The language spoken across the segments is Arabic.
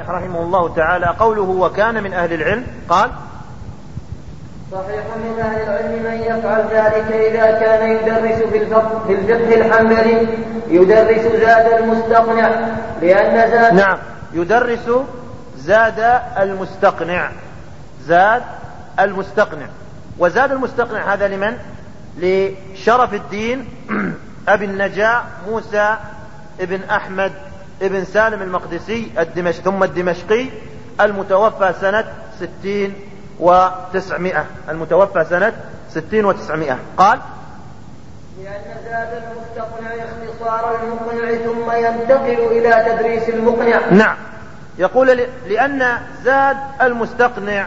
رحمه الله تعالى قوله وكان من أهل العلم قال صحيح من أهل العلم من يفعل ذلك إذا كان يدرس في الفقه الحنبلي يدرس زاد المستقنع لأن زاد نعم يدرس زاد المستقنع زاد المستقنع. وزاد المستقنع هذا لمن؟ لشرف الدين أبي النجاة موسى ابن أحمد ابن سالم المقدسي ثم الدمشقي المتوفى سنة 60 و900 المتوفى سنة 60 و900 قال لأن زاد المستقنع اختصار المقنع ثم ينتقل إلى تدريس المقنع. نعم يقول لأن زاد المستقنع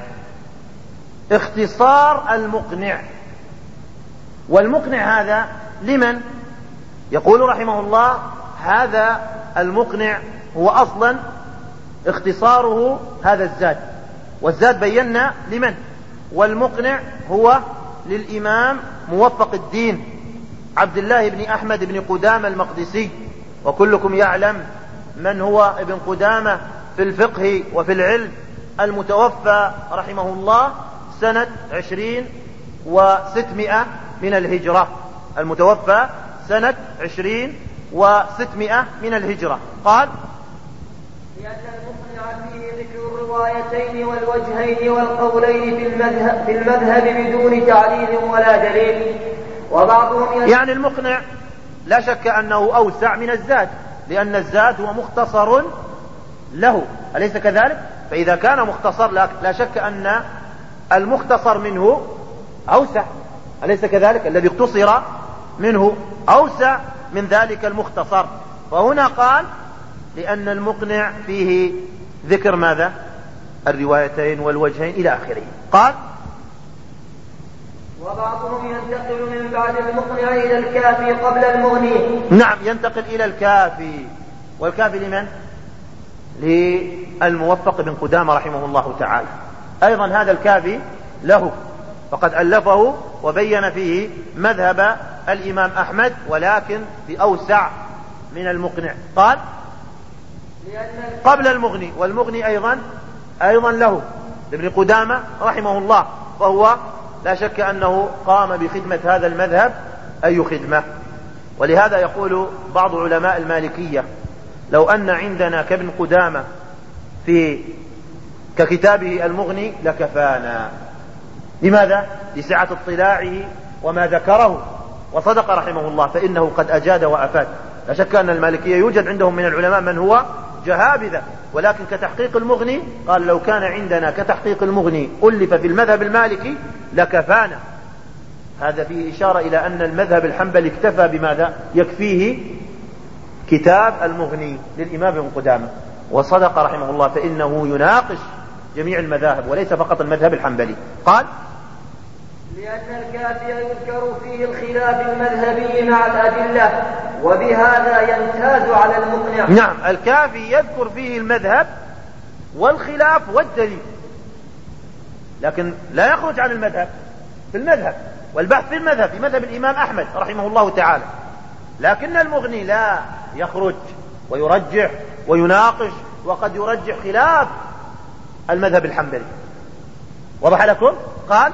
اختصار المقنع. والمقنع هذا لمن؟ يقول رحمه الله هذا المقنع هو أصلا اختصاره هذا الزاد، والزاد بينا لمن؟ والمقنع هو للإمام موفق الدين عبد الله بن أحمد بن قدامة المقدسي، وكلكم يعلم من هو ابن قدامة في الفقه وفي العلم، المتوفى رحمه الله سنة 20 و600 من الهجرة، المتوفى سنة 20 و600 من الهجرة. قال لأن المقنع فيه ذكر الروايتين والوجهين والقولين في المذهب بدون تعليل ولا دليل. وبعضهم يعني المقنع لا شك أنه أوسع من الزاد، لأن الزاد هو مختصر له، أليس كذلك؟ فإذا كان مختصر لا شك أن المختصر منه أوسع، أليس كذلك؟ الذي اختصر منه أوسع من ذلك المختصر. فهنا قال لأن المقنع فيه ذكر ماذا؟ الروايتين والوجهين إلى آخره. قال وبعضهم ينتقل من بعد المقنع إلى الكافي قبل المغني. نعم ينتقل إلى الكافي. والكافي لمن؟ للموفق بن قدامة رحمه الله تعالى. أيضا هذا الكافي له، فقد ألفه وبين فيه مذهب الإمام أحمد ولكن بأوسع من المقنع. قال قبل المغني، والمغني أيضا له ابن قدامة رحمه الله، فهو لا شك أنه قام بخدمة هذا المذهب أي خدمة. ولهذا يقول بعض علماء المالكية لو أن عندنا كابن قدامة ككتابه المغني لكفانا. لماذا؟ لسعة اطلاعه وما ذكره، وصدق رحمه الله، فإنه قد أجاد وأفاد. لا شك أن المالكية يوجد عندهم من العلماء من هو جهابذة، ولكن كتحقيق المغني قال لو كان عندنا كتحقيق المغني ألف في المذهب المالكي لكفانا. هذا فيه إشارة إلى أن المذهب الحنبلي اكتفى بماذا؟ يكفيه كتاب المغني للإمام ابن قدامة، وصدق رحمه الله، فإنه يناقش جميع المذاهب وليس فقط المذهب الحنبلي. قال لأن الكافي يذكر فيه الخلاف المذهبي مع الأدلة، وبهذا يمتاز على المقنع. نعم الكافي يذكر فيه المذهب والخلاف والدليل، لكن لا يخرج عن المذهب في المذهب والبحث في المذهب، في مذهب الإمام أحمد رحمه الله تعالى. لكن المغني لا يخرج ويرجح ويناقش، وقد يرجح خلاف المذهب الحنبلي. وضح لكم؟ قال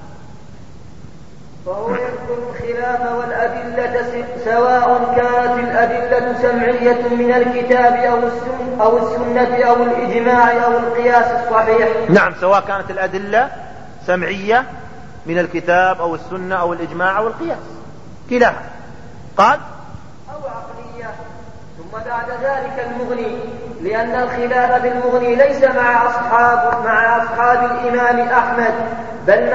فهو يذكر الخلاف والأدلة سواء كانت الأدلة سمعية من الكتاب أو السنة أو الإجماع أو القياس الصحيح. نعم سواء كانت الأدلة سمعية من الكتاب أو السنة أو الإجماع أو القياس كلاها. قال أو عقلية. ثم بعد ذلك المغني، لأن الخلاف بالمغني ليس مع أصحاب الإمام أحمد بل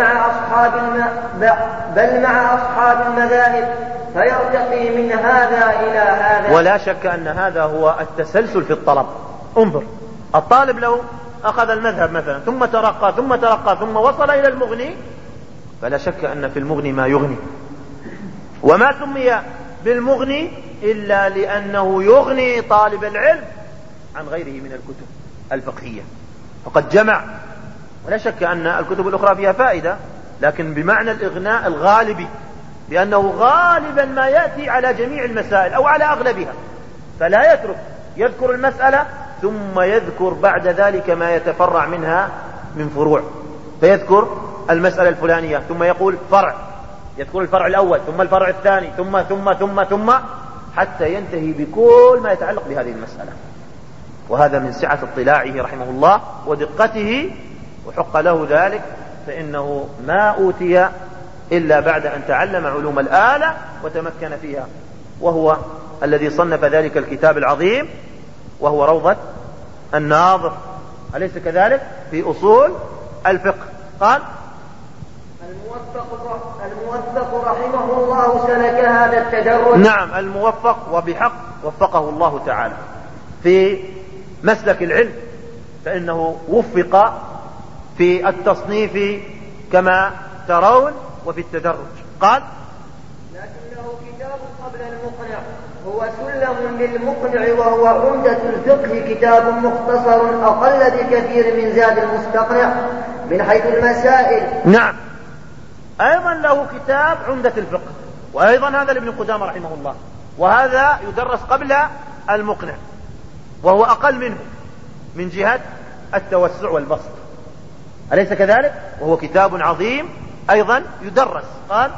مع أصحاب المذاهب، فيرتقي من هذا إلى هذا. ولا شك أن هذا هو التسلسل في الطلب. انظر الطالب لو أخذ المذهب مثلا ثم ترقى ثم وصل إلى المغني، فلا شك أن في المغني ما يغني. وما سمي بالمغني إلا لأنه يغني طالب العلم عن غيره من الكتب الفقهية، فقد جمع. ولا شك أن الكتب الأخرى فيها فائدة، لكن بمعنى الإغناء الغالبي، لأنه غالبا ما يأتي على جميع المسائل أو على أغلبها، فلا يذكر المسألة ثم يذكر بعد ذلك ما يتفرع منها من فروع، فيذكر المسألة الفلانية ثم يقول فرع، يذكر الفرع الأول ثم الفرع الثاني ثم حتى ينتهي بكل ما يتعلق بهذه المسألة. وهذا من سعة اطلاعه رحمه الله ودقته، وحق له ذلك، فإنه ما أوتي إلا بعد أن تعلم علوم الآلة وتمكن فيها، وهو الذي صنف ذلك الكتاب العظيم وهو روضة الناظر، أليس كذلك؟ في أصول الفقه. قال الموفق رحمه الله سلك هذا التدرج. نعم، الموفق وبحق وفقه الله تعالى في مسلك العلم، فإنه وفق في التصنيف كما ترون وفي التدرج. قال لكنه كتاب قبل المقنع، هو سلم للمقنع، وهو عمدة الفقه كتاب مختصر أقل بكثير من زاد المستقنع من حيث المسائل. نعم، أيضا له كتاب عمدة الفقه، وأيضا هذا لابن قدامة رحمه الله، وهذا يدرس قبل المقنع وهو أقل منه من جهة التوسع والبسط، أليس كذلك؟ وهو كتاب عظيم أيضا يدرس. قال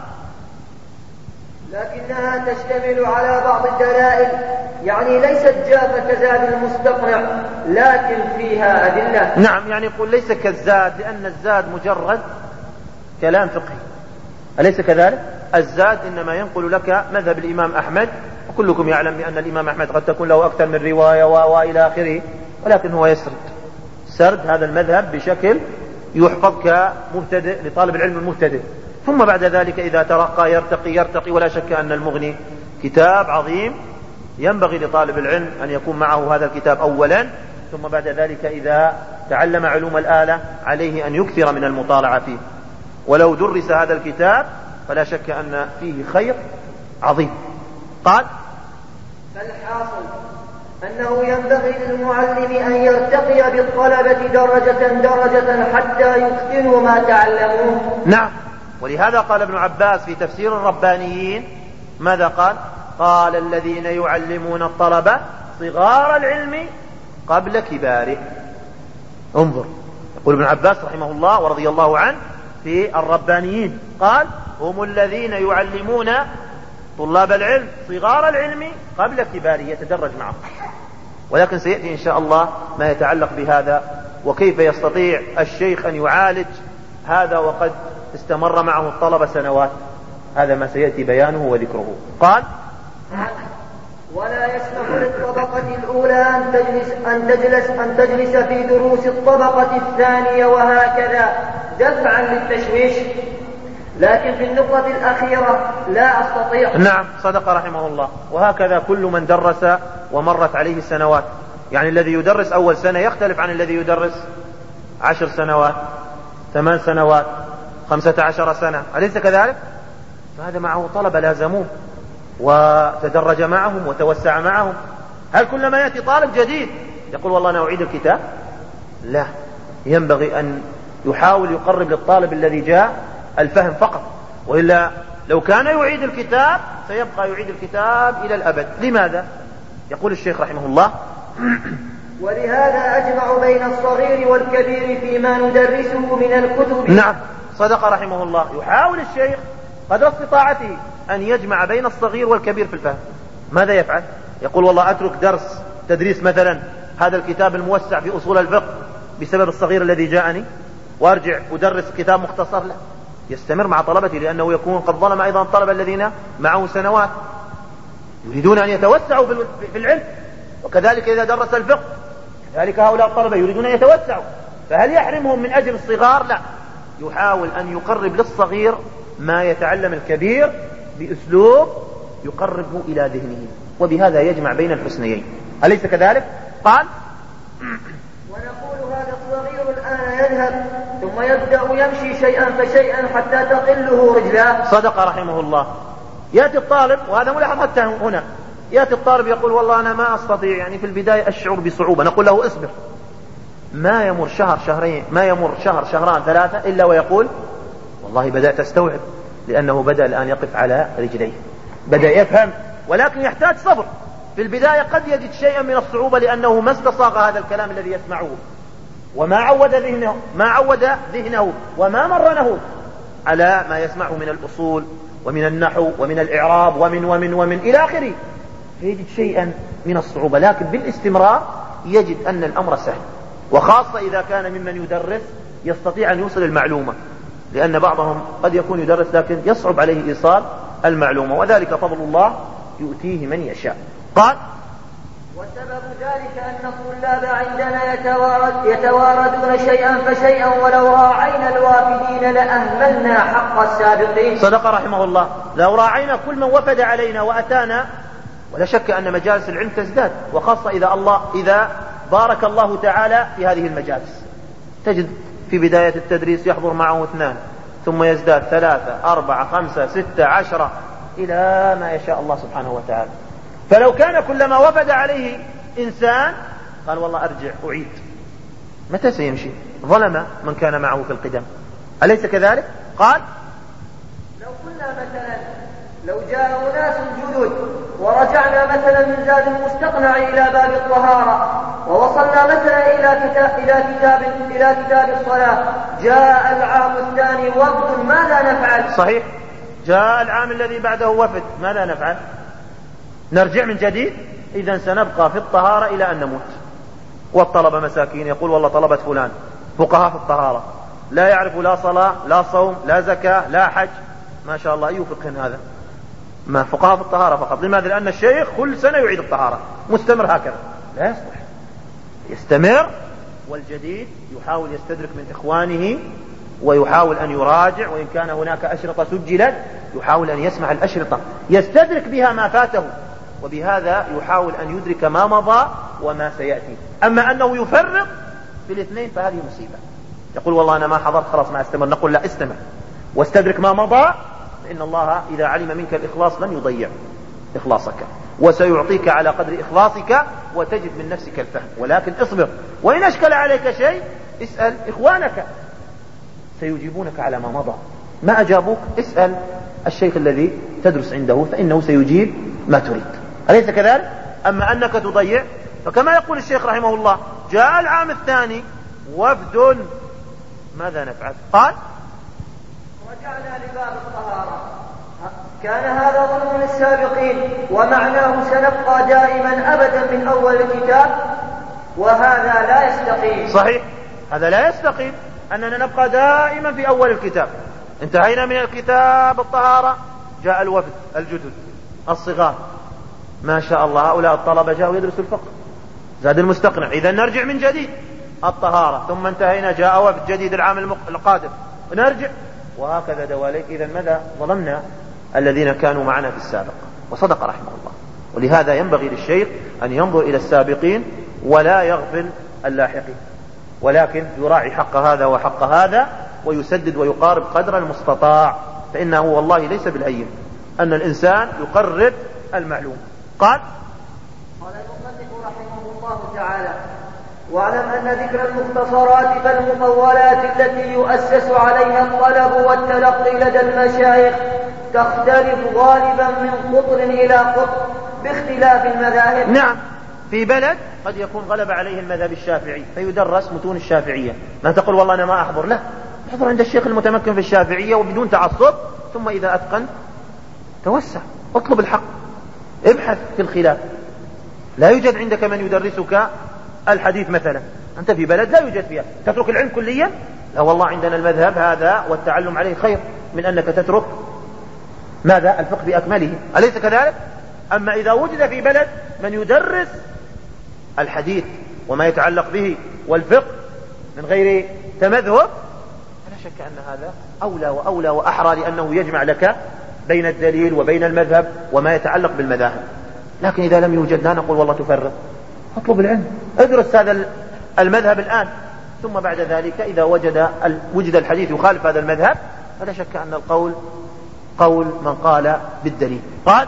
لكنها تشتمل على بعض الدلائل، يعني ليست جافة كزاد المستقنع، لكن فيها أدلة. نعم، يعني يقول ليس كالزاد، لأن الزاد مجرد كلام فقهي، أليس كذلك؟ الزاد إنما ينقل لك مذهب الإمام أحمد، وكلكم يعلم بأن الإمام أحمد قد تكون له أكثر من رواية وإلى آخره، ولكن هو يسرد سرد هذا المذهب بشكل يحفظ كمبتدئ لطالب العلم المبتدئ، ثم بعد ذلك إذا ترقى يرتقي. ولا شك أن المغني كتاب عظيم ينبغي لطالب العلم أن يكون معه هذا الكتاب أولا، ثم بعد ذلك إذا تعلم علوم الآلة عليه أن يكثر من المطالعة فيه. ولو درس هذا الكتاب فلا شك أن فيه خير عظيم. قال فالحاصل أنه ينبغي للمعلم أن يرتقي بالطلبة درجة حتى يتقنوا ما تعلموه. نعم، ولهذا قال ابن عباس في تفسير الربانيين ماذا قال؟ قال الذين يعلمون الطلبة صغار العلم قبل كباره. انظر، يقول ابن عباس رحمه الله ورضي الله عنه في الربانيين، قال هم الذين يعلمون طلاب العلم صغار العلم قبل كباره، يتدرج معهم. ولكن سيأتي إن شاء الله ما يتعلق بهذا، وكيف يستطيع الشيخ أن يعالج هذا وقد استمر معه الطلبة سنوات، هذا ما سيأتي بيانه وذكره. قال ولا يسمح للطبقة الأولى أن تجلس في دروس الطبقة الثانية وهكذا دفعا للتشويش، لكن في النقطة الأخيرة لا أستطيع. نعم، صدق رحمه الله. وهكذا كل من درس ومرت عليه سنوات، يعني الذي يدرس أول سنة يختلف عن الذي يدرس 10 سنوات 8 سنوات 15 سنة، أليس كذلك؟ فهذا معه طلبة لازموه وتدرج معهم وتوسع معهم. هل كلما يأتي طالب جديد يقول والله أنا أعيد الكتاب؟ لا، ينبغي أن يحاول يقرب للطالب الذي جاء الفهم فقط، وإلا لو كان يعيد الكتاب سيبقى يعيد الكتاب إلى الأبد. لماذا؟ يقول الشيخ رحمه الله ولهذا أجمع بين الصغير والكبير فيما ندرسه من الكتب. نعم، صدق رحمه الله. يحاول الشيخ قدر استطاعته أن يجمع بين الصغير والكبير في الفهم. ماذا يفعل؟ يقول والله أترك درس تدريس مثلا هذا الكتاب الموسع في أصول الفقه بسبب الصغير الذي جاءني وارجع أدرس كتاب مختصر له، يستمر مع طلبتي، لأنه يكون قد ظلم أيضا الطلبة الذين معه سنوات يريدون أن يتوسعوا في العلم. وكذلك إذا درس الفقه كذلك هؤلاء الطلبة يريدون أن يتوسعوا، فهل يحرمهم من أجل الصغار؟ لا، يحاول أن يقرب للصغير ما يتعلم الكبير بأسلوب يقربه إلى ذهنه، وبهذا يجمع بين الحسنيين، أليس كذلك؟ قال ونقول هذا الصغير الآن يذهب ثم يبدأ يمشي شيئا فشيئا حتى تقله رجلاه. صدق رحمه الله. يأتي الطالب، وهذا ملاحظته هنا، يأتي الطالب يقول والله أنا ما أستطيع، يعني في البداية أشعر بصعوبة، نقول له اصبر، ما يمر شهر شهرين، ما يمر شهر شهران 3 إلا ويقول والله بدأت أستوعب، لأنه بدأ الآن يقف على رجليه، بدأ يفهم، ولكن يحتاج صبر. في البداية قد يجد شيئا من الصعوبة لأنه ما استصاغ هذا الكلام الذي يسمعه، وما عود ذهنه وما مرنه على ما يسمعه من الأصول ومن النحو ومن الإعراب ومن إلى آخره، فيجد شيئا من الصعوبة. لكن بالاستمرار يجد أن الأمر سهل، وخاصة إذا كان ممن يدرس يستطيع أن يوصل المعلومة، لأن بعضهم قد يكون يدرس لكن يصعب عليه إيصال المعلومة، وذلك فضل الله يؤتيه من يشاء. قال: وسبب ذلك أن الطلاب عندنا يتواردون شيئا فشيئا، ولو راعينا الوافدين لأهملنا حق السابقين. صدق رحمه الله. لو راعينا كل من وفد علينا وأتانا، ولا شك أن مجالس العلم تزداد، وخاصة إذا بارك الله تعالى في هذه المجالس. تجد في بداية التدريس يحضر معه 2، ثم يزداد 3 4 5 6 10 إلى ما يشاء الله سبحانه وتعالى. فلو كان كلما وفد عليه إنسان قال والله أرجع أعيد، متى سيمشي؟ ظلم من كان معه في القدم، أليس كذلك؟ قال: لو كنا مثلا لو جاء أناس جدد ورجعنا مثلا من زاد المستقنع إلى باب الطهارة، ووصلنا مثلا إلى كتاب الصلاة، جاء العام الثاني وفد، ماذا نفعل؟ صحيح، جاء العام الذي بعده وفد، ماذا نفعل؟ نرجع من جديد؟ إذن سنبقى في الطهارة إلى أن نموت. والطلبة مساكين، يقول والله طلبة فلان فقهاء في الطهارة، لا يعرف لا صلاة لا صوم لا زكاة لا حج، ما شاء الله، أي فقه هذا؟ ما فقهاء في الطهارة فقط. لماذا؟ لأن الشيخ كل سنة يعيد الطهارة، مستمر هكذا، لا يصلح. يستمر، والجديد يحاول يستدرك من إخوانه ويحاول أن يراجع، وإن كان هناك أشرطة سجلت يحاول أن يسمع الأشرطة يستدرك بها ما فاته، وبهذا يحاول أن يدرك ما مضى وما سيأتي. أما أنه يفرق في الاثنين فهذه مصيبة. يقول والله أنا ما حضرت خلاص ما استمر، نقول لا، استمر واستدرك ما مضى، فإن الله إذا علم منك الإخلاص لن يضيع إخلاصك، وسيعطيك على قدر إخلاصك وتجد من نفسك الفهم. ولكن اصبر، وإن أشكل عليك شيء اسأل إخوانك سيجيبونك على ما مضى، ما أجابوك اسأل الشيخ الذي تدرس عنده فإنه سيجيب ما تريد، أليس كذلك؟ أما أنك تضيع، فكما يقول الشيخ رحمه الله: جاء العام الثاني وفد، ماذا نفعل؟ قال: رجعنا لباب الطهارة. كان هذا ظلم للسابقين، ومعناه سنبقى دائما أبدا من أول الكتاب، وهذا لا يستقيم. صحيح، هذا لا يستقيم، أننا نبقى دائما في أول الكتاب. انتهينا من الكتاب الطهارة، جاء الوفد الجدد الصغار، ما شاء الله، هؤلاء الطلبة جاءوا يدرسوا الفقه، زاد المستقنع، إذا نرجع من جديد الطهارة، ثم انتهينا جاء وفد جديد العام القادم نرجع، وهكذا دواليك. إذا ماذا ظلمنا الذين كانوا معنا في السابق؟ وصدق رحمه الله. ولهذا ينبغي للشيخ أن ينظر إلى السابقين ولا يغفل اللاحقين، ولكن يراعي حق هذا وحق هذا، ويسدد ويقارب قدر المستطاع، فإنه والله ليس بالهين أن الإنسان يقرب المعلوم. قال المصنف رحمه الله تعالى: واعلم أن ذكر المختصرات فالمطولات التي يؤسس عليها الطلب والتلقي لدى المشايخ تختلف غالبا من قطر إلى قطر باختلاف المذاهب. نعم، في بلد قد يكون غلب عليه المذهب الشافعي فيدرس متون الشافعية، ما تقول والله أنا ما أحضر، لا، احضر عند الشيخ المتمكن في الشافعية وبدون تعصب، ثم إذا أتقن توسع، اطلب الحق، ابحث في الخلاف. لا يوجد عندك من يدرسك الحديث مثلا، أنت في بلد لا يوجد فيها، تترك العلم كليا؟ لا والله، عندنا المذهب هذا والتعلم عليه خير من أنك تترك ماذا؟ الفقه بأكمله، أليس كذلك؟ أما إذا وجد في بلد من يدرس الحديث وما يتعلق به والفقه من غير تمذهب، فلا شك أن هذا أولى وأولى وأحرى، لأنه يجمع لك بين الدليل وبين المذهب وما يتعلق بالمذاهب. لكن إذا لم يوجد لا نقول والله تفرق، اطلب العلم، ادرس هذا المذهب الآن، ثم بعد ذلك إذا وجد الحديث يخالف هذا المذهب، فلا شك أن القول قول من قال بالدليل. قال: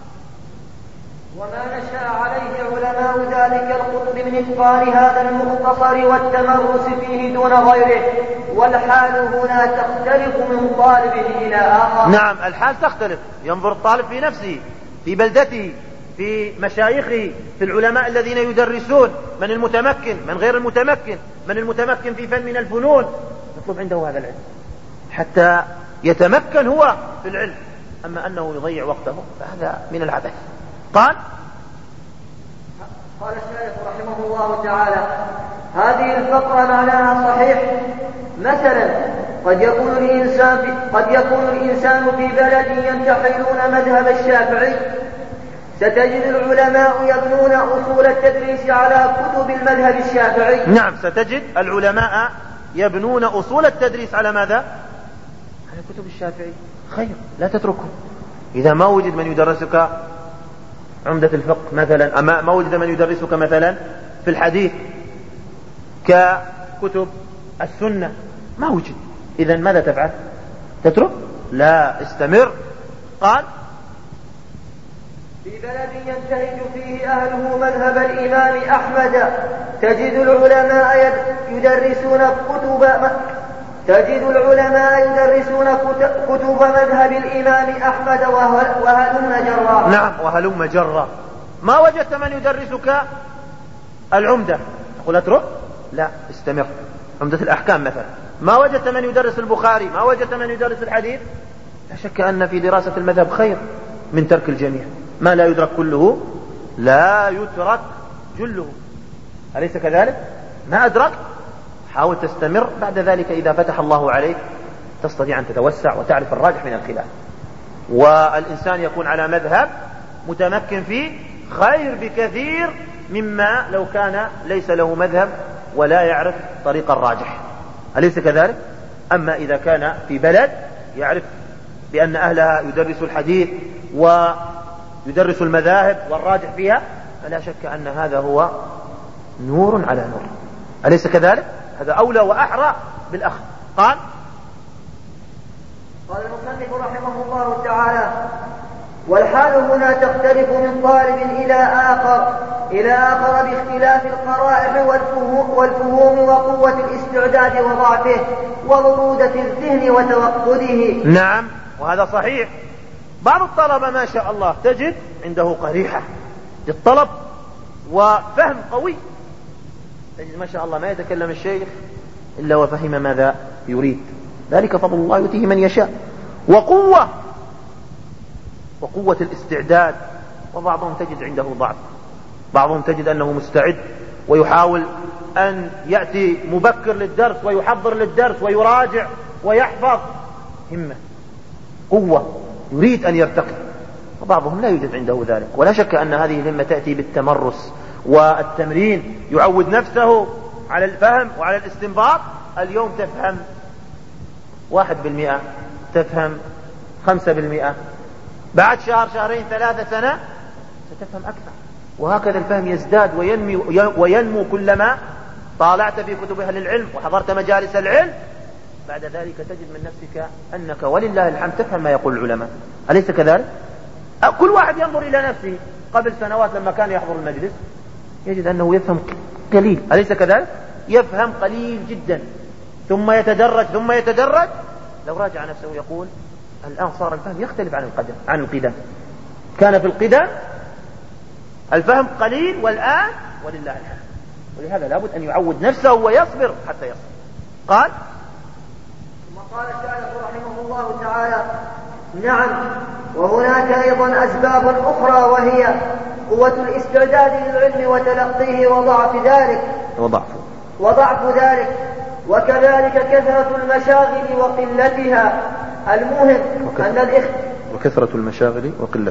وما نشأ عليه علماء ذلك القطب من إتقان هذا المختصر والتمرس فيه دون غيره، والحال هنا تختلف من طالب إلى آخر. نعم، الحال تختلف، ينظر الطالب في نفسه في بلدته، في مشايخه، في العلماء الذين يدرسون، من المتمكن من غير المتمكن، من المتمكن في فن من الفنون، يطلب عنده هذا العلم حتى يتمكن هو في العلم. أما أنه يضيع وقته فهذا من العبث. قال الشيخ رحمه الله تعالى: هذه الفقرة معناها صحيح. مثلا قد يكون الإنسان في بلد ينتحلون مذهب الشافعي، ستجد العلماء يبنون أصول التدريس على كتب المذهب الشافعي. نعم، ستجد العلماء يبنون أصول التدريس على ماذا؟ على كتب الشافعي. خير، لا تتركه. إذا ما وجد من يدرسك عمدة الفقه مثلا، أما ما وجد من يدرسك مثلا في الحديث ككتب السنة، ما وجد، إذن ماذا تفعل؟ تترك؟ لا، استمر. قال: في بلد ينتهج فيه أهله مذهب الإمام أحمد، تجد العلماء يدرسون كتب مذهب الإمام أحمد وهلم جرا. نعم، وهلم جرا. ما وجدت من يدرسك العمدة، تقول اترك؟ لا، استمر. عمدة الأحكام مثلا، ما وجدت من يدرس البخاري، ما وجدت من يدرس الحديث، لا شك أن في دراسة المذهب خير من ترك الجميع. ما لا يدرك كله لا يترك جله، أليس كذلك؟ ما أدركت حاول تستمر، بعد ذلك إذا فتح الله عليك تستطيع أن تتوسع وتعرف الراجح من الخلاف. والإنسان يكون على مذهب متمكن فيه خير بكثير مما لو كان ليس له مذهب ولا يعرف طريق الراجح، أليس كذلك؟ أما إذا كان في بلد يعرف بأن أهلها يدرس الحديث ويدرس المذاهب والراجح فيها، فلا شك أن هذا هو نور على نور، أليس كذلك؟ هذا أولى وأحرى بالأخذ. قال المصنف رحمه الله تعالى: والحال هنا تختلف من طالب إلى آخر باختلاف القرائح والفهوم وقوة الاستعداد وضعفه وبرودة الذهن وتوقده. نعم، وهذا صحيح. بعض الطلبة ما شاء الله تجد عنده قريحة للطلب وفهم قوي، تجد ما شاء الله ما يتكلم الشيخ إلا وفهم ماذا يريد، ذلك فضل الله يؤتيه من يشاء. وقوة الاستعداد. وبعضهم تجد عنده ضعف، بعضهم تجد أنه مستعد ويحاول أن يأتي مبكر للدرس ويحضر للدرس ويراجع ويحفظ، همة قوة يريد أن يرتقي. وبعضهم لا يوجد عنده ذلك، ولا شك أن هذه الهمة تأتي بالتمرس والتمرين، يعود نفسه على الفهم وعلى الاستنباط. اليوم تفهم 1%، تفهم 5%، بعد شهر شهرين 3 سنة ستفهم أكثر، وهكذا الفهم يزداد وينمو كلما طالعت في كتب أهل العلم وحضرت مجالس العلم. بعد ذلك تجد من نفسك أنك ولله الحمد تفهم ما يقول العلماء، أليس كذلك؟ كل واحد ينظر إلى نفسه. قبل سنوات لما كان يحضر المجلس يجد أنه يفهم قليل، أليس كذلك؟ يفهم قليل جدا، ثم يتدرج. لو راجع نفسه يقول الآن صار الفهم يختلف عن القدم. كان في القدم الفهم قليل، والآن ولله الحمد. ولهذا لابد أن يعود نفسه ويصبر حتى يصبر. قال: ثم قال الشيخ رحمه الله تعالى: نعم، وهناك أيضا أسباب أخرى، وهي قوة الاستعداد للعلم وتلقيه وضعف ذلك، وكذلك كثرة المشاغل وقلتها. المهم أن وكثرة المشاغل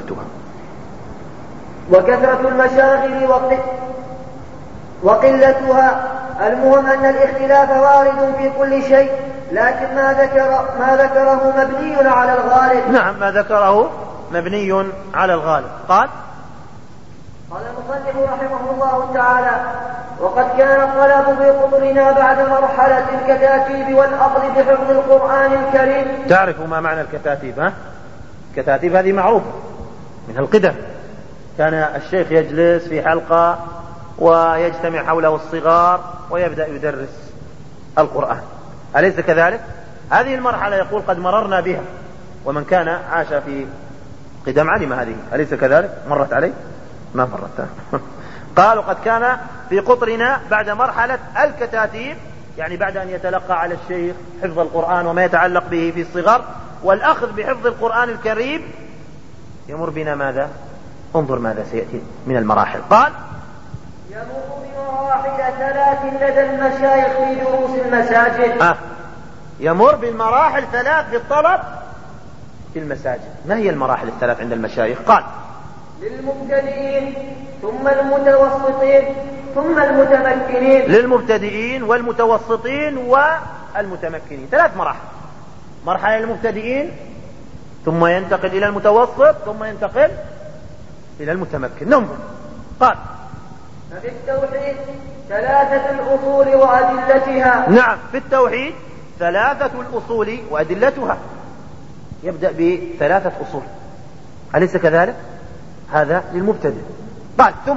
وقلتها. المهم أن الاختلاف وارد في كل شيء، لكن ما ذكره مبني على الغالب. نعم، ما ذكره مبني على الغالب. قال المصنف رحمه الله تعالى: وقد كان الطلب في قطرنا بعد مرحلة الكتاتيب والأخذ بحفظ القرآن الكريم. تعرف ما معنى الكتاتيب؟ الكتاتيب هذه معروفة من القدم. كان الشيخ يجلس في حلقة ويجتمع حوله الصغار ويبدأ يدرس القرآن، أليس كذلك؟ هذه المرحلة يقول قد مررنا بها، ومن كان عاش في قدم علم هذه، أليس كذلك؟ مرت عليه. ما مرت. قال وقد كان في قطرنا بعد مرحلة الكتاتيب، يعني بعد أن يتلقى على الشيخ حفظ القرآن وما يتعلق به في الصغر والأخذ بحفظ القرآن الكريم، يمر بنا ماذا؟ انظر ماذا سيأتي من المراحل. قال يمر بمراحل 3 لدى المشايخ في دروس المساجد. يمر بالمراحل 3 في الطلب في المساجد. ما هي المراحل 3 عند المشايخ؟ قال للمبتدئين ثم المتوسطين ثم المتمكنين. للمبتدئين والمتوسطين والمتمكنين، 3 مراحل. مرحلة للمبتدئين، ثم ينتقل إلى المتوسط، ثم ينتقل إلى المتمكن. ننظر. قال ففي التوحيد 3 الأصول وأدلتها. نعم، في التوحيد 3 الأصول وأدلتها. يبدأ ب3 أصول، أليس كذلك؟ هذا للمبتدئ. قال ثم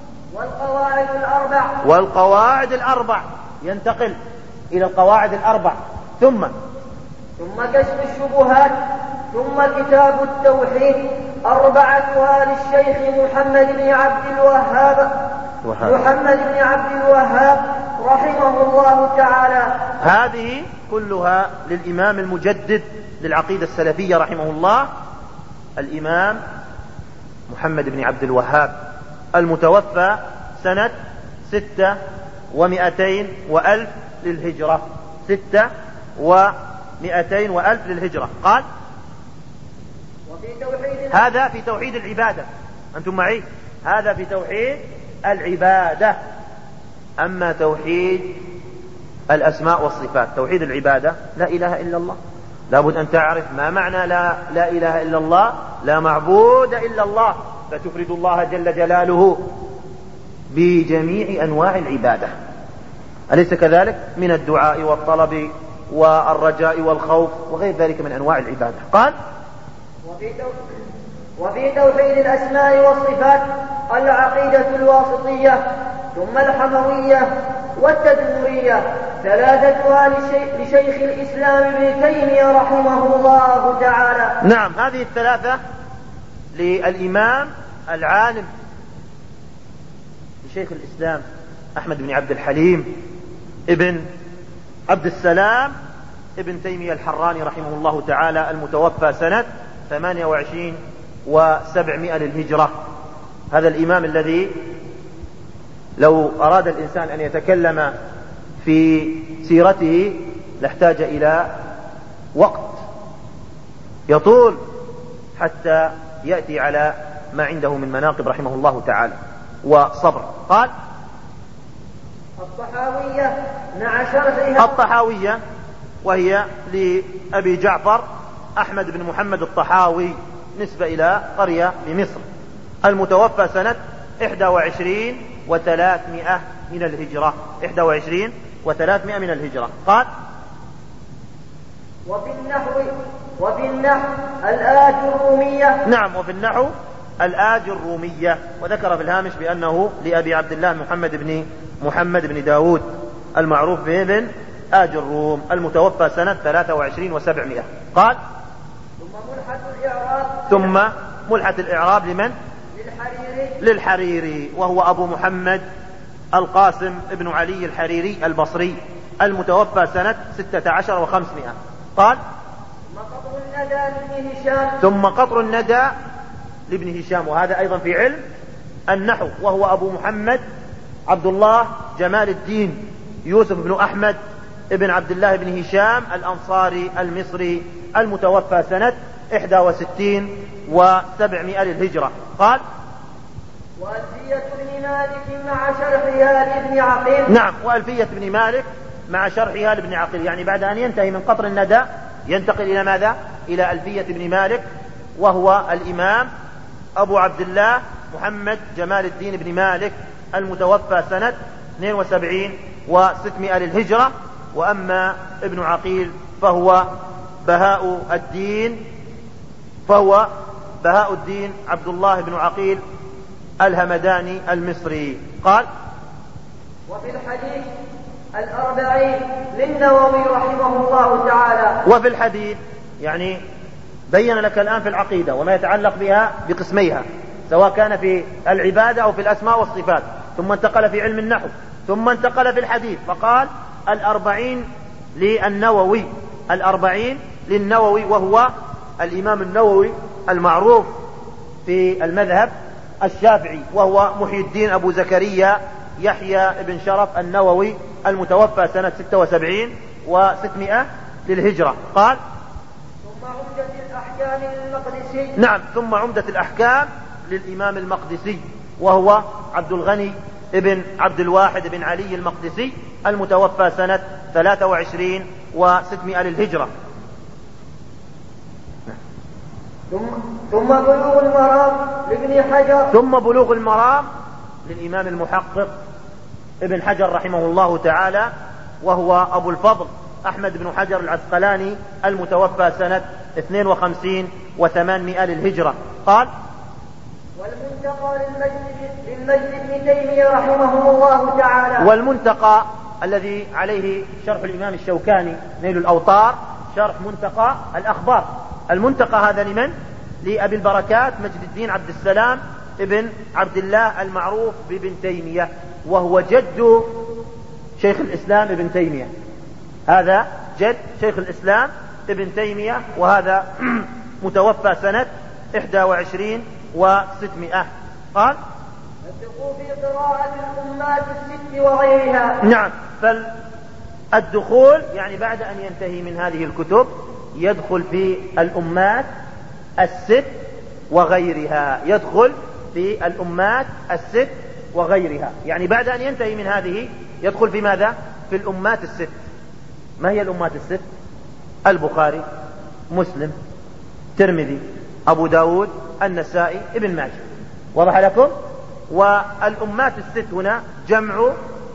والقواعد الأربع، ينتقل إلى القواعد الأربع. ثم كشف الشبهات. ثم كتاب التوحيد 4 للشيخ محمد بن عبد الوهاب رحمه الله تعالى. هذه كلها للإمام المجدد للعقيدة السلفية رحمه الله، الإمام محمد بن عبد الوهاب، المتوفى سنة 600 وألف للهجرة. 600 وألف للهجرة. قال هذا في توحيد العبادة. أنتم معي؟ هذا في توحيد العبادة. أما توحيد الأسماء والصفات، توحيد العبادة لا إله إلا الله، لابد أن تعرف ما معنى لا إله إلا الله. لا معبود إلا الله، فتفرد الله جل جلاله بجميع أنواع العبادة، أليس كذلك؟ من الدعاء والطلب والرجاء والخوف وغير ذلك من أنواع العبادة. قال وفي توحيد الأسماء والصفات العقيدة الواسطية، ثم الحموية والتدمرية، 3 لشيخ الإسلام ابن تيمية رحمه الله تعالى. نعم، هذه 3 للإمام العالم لشيخ الإسلام أحمد بن عبد الحليم ابن عبد السلام ابن تيمية الحراني رحمه الله تعالى، المتوفى سنة 28 و700 للهجرة. هذا الإمام الذي لو أراد الإنسان أن يتكلم في سيرته لاحتاج إلى وقت يطول حتى يأتي على ما عنده من مناقب رحمه الله تعالى وصبر. قال الطحاوية مع شرحها. الطحاوية وهي لأبي جعفر أحمد بن محمد الطحاوي، نسبة إلى قرية بمصر، المتوفى سنة 21 و300 من الهجرة. 21 و300 من الهجرة. قال وفي النحو الآج الرومية. نعم، وفي النحو الآج الرومية. وذكر في الهامش بأنه لأبي عبد الله محمد بن داود المعروف بابن آج الروم، المتوفى سنة 23 و700. قال ثم ملحة الإعراب لمن؟ للحريري، وهو أبو محمد القاسم ابن علي الحريري البصري، المتوفى سنة 16 و500. قال ثم قطر الندى لابن هشام، وهذا أيضا في علم النحو، وهو أبو محمد عبد الله جمال الدين يوسف بن أحمد ابن عبد الله بن هشام الأنصاري المصري، المتوفى سنة 61 و700 للهجرة. قال وألفية بن مالك مع شرحها لابن عقيل. نعم، وألفية بن مالك مع شرحها لابن عقيل، يعني بعد أن ينتهي من قطر الندى ينتقل إلى ماذا؟ إلى ألفية بن مالك، وهو الإمام أبو عبد الله محمد جمال الدين بن مالك، المتوفى سنة 72 و600 للهجرة. وأما ابن عقيل فهو بهاء الدين عبد الله بن عقيل الهمداني المصري. قال وفي الحديث 40 للنووي رحمه الله تعالى. وفي الحديث يعني بين لك الآن في العقيدة وما يتعلق بها بقسميها، سواء كان في العبادة أو في الأسماء والصفات، ثم انتقل في علم النحو، ثم انتقل في الحديث، فقال 40 للنووي، 40 للنووي، وهو الإمام النووي المعروف في المذهب الشافعي، وهو محي الدين أبو زكريا يحيى بن شرف النووي المتوفى سنة 76 و600 للهجرة. قال ثم عمدة الأحكام للمقدسي. نعم، ثم عمدة الأحكام للإمام المقدسي، وهو عبد الغني ابن عبد الواحد بن علي المقدسي المتوفى سنة 23 و600 للهجرة. ثم بلوغ المرام لابن حجر. ثم بلوغ المرام للإمام المحقق ابن حجر رحمه الله تعالى، وهو أبو الفضل أحمد بن حجر العسقلاني المتوفى سنة 52 و800 للهجرة. قال والمنتقى للمجد ابن تيمية رحمه الله تعالى. والمنتقى الذي عليه شرح الإمام الشوكاني نيل الأوطار، شرح منتقى الأخبار. المنتقى هذا لمن؟ لأبي البركات مجد الدين عبد السلام ابن عبد الله المعروف بابن تيمية، وهو جد شيخ الإسلام ابن تيمية. هذا جد شيخ الإسلام ابن تيمية، وهذا متوفى سنة 21 و600. قال الدخول في قراءة الأمات الست وغيرها. نعم، فالدخول يعني بعد أن ينتهي من هذه الكتب يدخل في الأمات الست وغيرها، يدخل في الأمات الست وغيرها، يعني بعد أن ينتهي من هذه يدخل في ماذا؟ في الأمات الست. ما هي الأمات الست؟ البخاري، مسلم، ترمذي، أبو داود، النسائي، ابن ماجه. واضح لكم؟ والأمات الست هنا جمع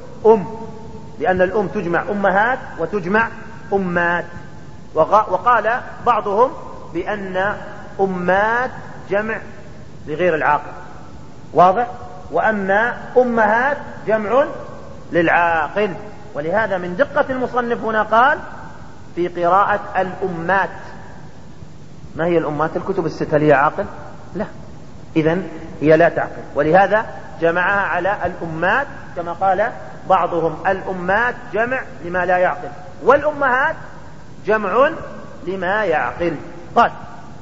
لأن الأم تجمع أمهات وتجمع أمات، وقال بعضهم بأن أمات جمع لغير العاقل، واضح؟ وأما أمهات جمع للعاقل، ولهذا من دقة المصنف هنا قال في قراءة الأمات. ما هي الأمات؟ الكتب الست. هل هي عاقل؟ لا، إذن هي لا تعقل، ولهذا جمعها على الأمات، كما قال بعضهم الأمات جمع لما لا يعقل، والأمهات جمع لما يعقل. قال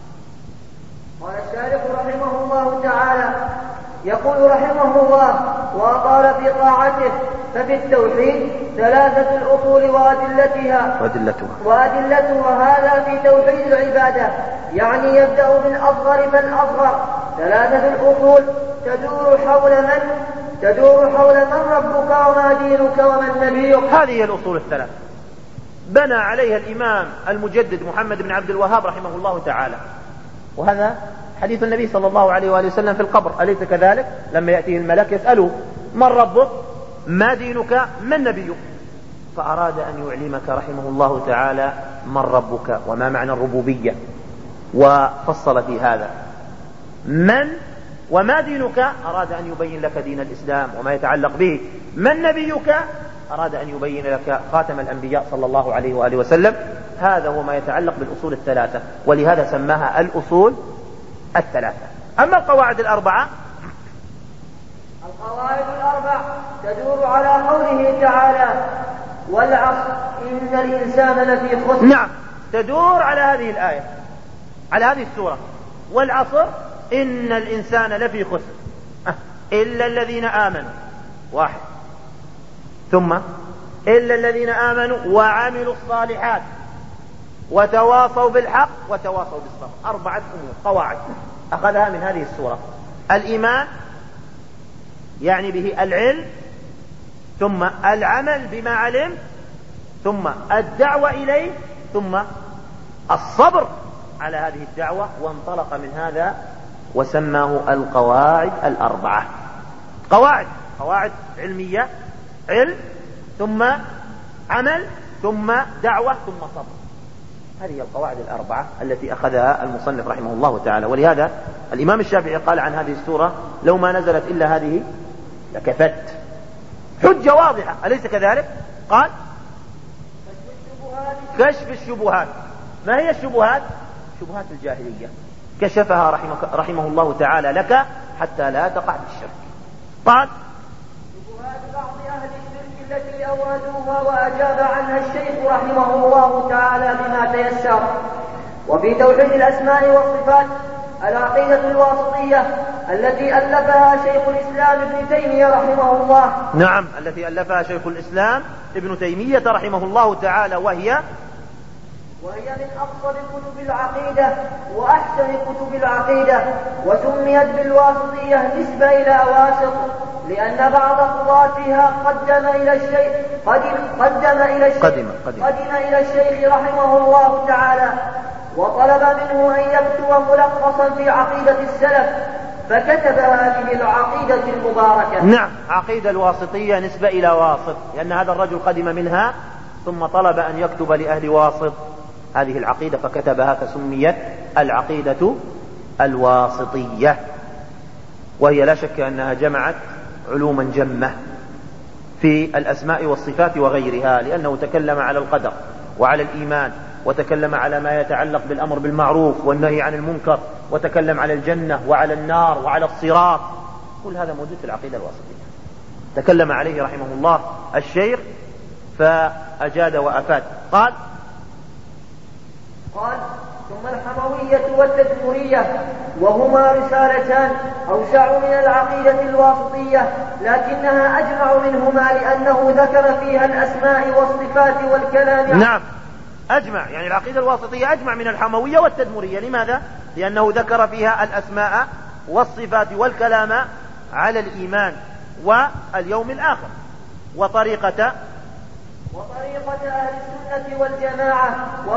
الشارح رحمه الله تعالى يقول رحمه الله: وقال في طاعته ففي التوحيد 3 الأصول وأدلتها هذا في توحيد العبادة، يعني يبدأ بالأصغر فالأصغر. 3 الأصول تدور حول من ربك وما دينك ومن نبيك. هذه هي الأصول الثلاث بنى عليها الإمام المجدد محمد بن عبد الوهاب رحمه الله تعالى، وهذا حديث النبي صلى الله عليه وآله وسلم في القبر، أليس كذلك؟ لما يأتيه الملك يسأله: من ربك؟ ما دينك؟ من نبيك؟ فأراد أن يعلمك رحمه الله تعالى من ربك وما معنى الربوبية، وفصل في هذا. من وما دينك أراد أن يبين لك دين الإسلام وما يتعلق به. من نبيك أراد أن يبين لك خاتم الأنبياء صلى الله عليه وآله وسلم. هذا هو ما يتعلق بالأصول الثلاثة، ولهذا سماها الأصول الثلاثة. أما القواعد الأربعة تدور على قوله تعالى: والعصر إن الإنسان لفي خسر. نعم، تدور على هذه الآية، على هذه السورة: والعصر إن الإنسان لفي خسر إلا الذين آمنوا، واحد، ثم إلا الذين آمنوا وعملوا الصالحات وتواصوا بالحق وتواصوا بالصبر. 4 أمور، قواعد أخذها من هذه السورة: الإيمان يعني به العلم، ثم العمل بما علم، ثم الدعوة إليه، ثم الصبر على هذه الدعوة. وانطلق من هذا وسماه القواعد الأربعة. قواعد علمية: علم، ثم عمل، ثم دعوة، ثم صبر. هذه القواعد الأربعة التي أخذها المصنف رحمه الله تعالى. ولهذا الإمام الشافعي قال عن هذه السورة: لو ما نزلت إلا هذه لكفت. حجة واضحة، أليس كذلك؟ قال: كشف الشبهات. ما هي الشبهات؟ شبهات الجاهلية كشفها رحمه الله تعالى لك حتى لا تقع في الشرك. قال شبهات بعض أهل الشرك التي أوردوها وأجاب عنها الشيخ رحمه الله تعالى بما تيسر. وفي توحيد الأسماء والصفات العقيدة الواسطية التي ألفها شيخ الإسلام ابن تيمية رحمه الله. نعم، التي ألفها شيخ الإسلام ابن تيمية رحمه الله تعالى، وهي من أفضل كتب العقيدة وأحسن كتب العقيدة، وسميت بالواسطية نسبة إلى واسط، لأن بعض قضاتها قدم إلى الشيخ رحمه الله تعالى وطلب منه أن يكتب ملخصا في عقيدة السلف، فكتب هذه العقيدة المباركة. نعم، عقيدة الواسطية نسبة إلى واسط، لأن هذا الرجل قدم منها ثم طلب أن يكتب لأهل واسط هذه العقيدة فكتبها، فسميت العقيدة الواسطية. وهي لا شك أنها جمعت علوما جمة في الأسماء والصفات وغيرها، لأنه تكلم على القدر وعلى الإيمان، وتكلم على ما يتعلق بالأمر بالمعروف والنهي عن المنكر، وتكلم على الجنة وعلى النار وعلى الصراط. كل هذا موجود في العقيدة الواسطية، تكلم عليه رحمه الله الشيخ فأجاد وأفاد. قال ثم الحموية والتدمرية، وهما رسالتان أوسع من العقيدة الواسطية، لكنها أجمع منهما لأنه ذكر فيها الأسماء والصفات والكلام. نعم، أجمع، يعني العقيدة الواسطية أجمع من الحموية والتدمرية. لماذا؟ لأنه ذكر فيها الأسماء والصفات والكلام على الإيمان واليوم الآخر وطريقة أهل السنة والجماعة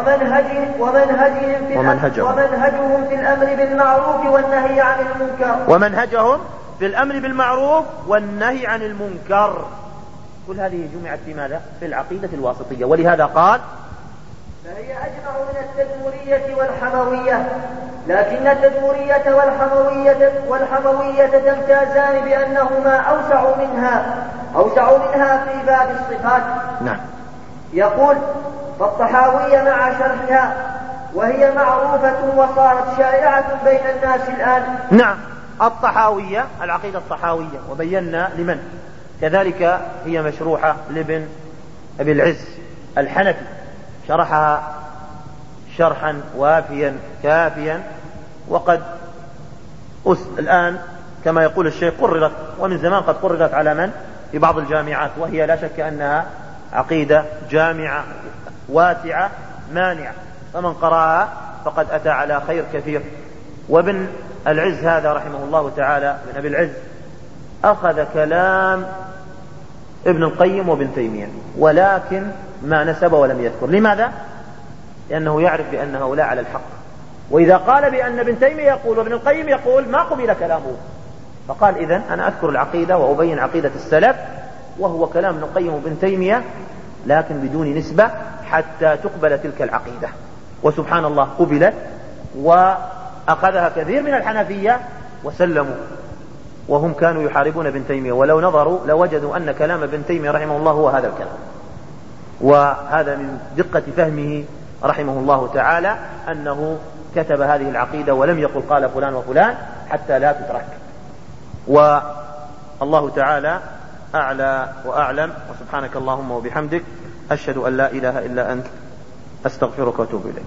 ومنهجهم في الأمر بالمعروف والنهي عن المنكر. كل هذه جمعت في ماذا؟ في العقيدة الواسطية. ولهذا قال فهي أجمع من التدمرية والحموية، لكن التدمرية والحموية تمتازان بأنهما أوسع منها في باب الصفات. نعم. يقول فالطحاوية مع شرحها، وهي معروفة وصارت شائعة بين الناس الآن. نعم، الطحاوية، العقيدة الطحاوية، وبينا لمن كذلك هي مشروحة لابن أبي العز الحنفي، شرحها شرحا وافيا كافيا، وقد الآن كما يقول الشيخ قررت، ومن زمان قد قررت على من؟ في بعض الجامعات، وهي لا شك أنها عقيدة جامعة واسعة مانعة، فمن قرأها فقد أتى على خير كثير. وابن العز هذا رحمه الله تعالى، ابن أبي العز، أخذ كلام ابن القيم وابن تيمية، ولكن ما نسب ولم يذكر. لماذا؟ لأنه يعرف بأن هؤلاء على الحق، وإذا قال بأن ابن تيمية يقول وابن القيم يقول ما قبل كلامه، فقال إذن أنا أذكر العقيدة وأبين عقيدة السلف، وهو كلام ابن القيم وابن تيمية لكن بدون نسبة حتى تقبل تلك العقيدة. وسبحان الله قبلت، وأخذها كثير من الحنفية وسلموا، وهم كانوا يحاربون ابن تيمية، ولو نظروا لوجدوا أن كلام ابن تيمية رحمه الله هو هذا الكلام. وهذا من دقة فهمه رحمه الله تعالى أنه كتب هذه العقيدة ولم يقل قال فلان وفلان حتى لا تترك. والله تعالى أعلى وأعلم، وسبحانك اللهم وبحمدك، أشهد أن لا إله إلا أنت، أستغفرك وأتوب إليك.